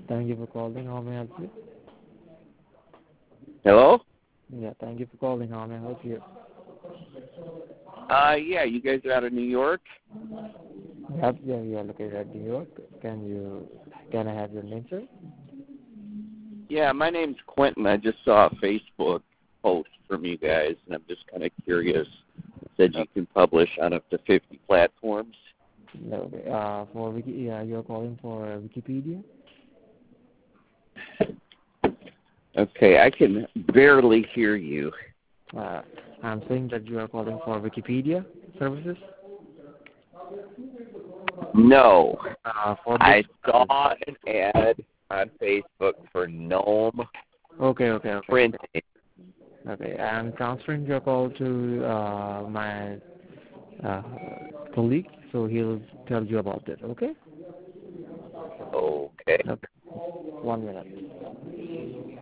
Thank you for calling. How may I help you? Hello? Yeah, thank you for calling. How may I help you? Yeah, you guys are out of New York? Yep, yeah, we are located at New York. Can I have your name, sir? Yeah, my name's Quentin. I just saw a Facebook post from you guys, and I'm just kind of curious. It said you can publish on up to 50 platforms. Okay. You're calling for Wikipedia? Okay, I can barely hear you. I'm saying that you are calling for Wikipedia services? No. For I this saw an ad on Facebook for Gnome Okay. printing. Okay, I'm transferring your call to my colleague, so he'll tell you about it, okay? Okay. Okay. 1 minute.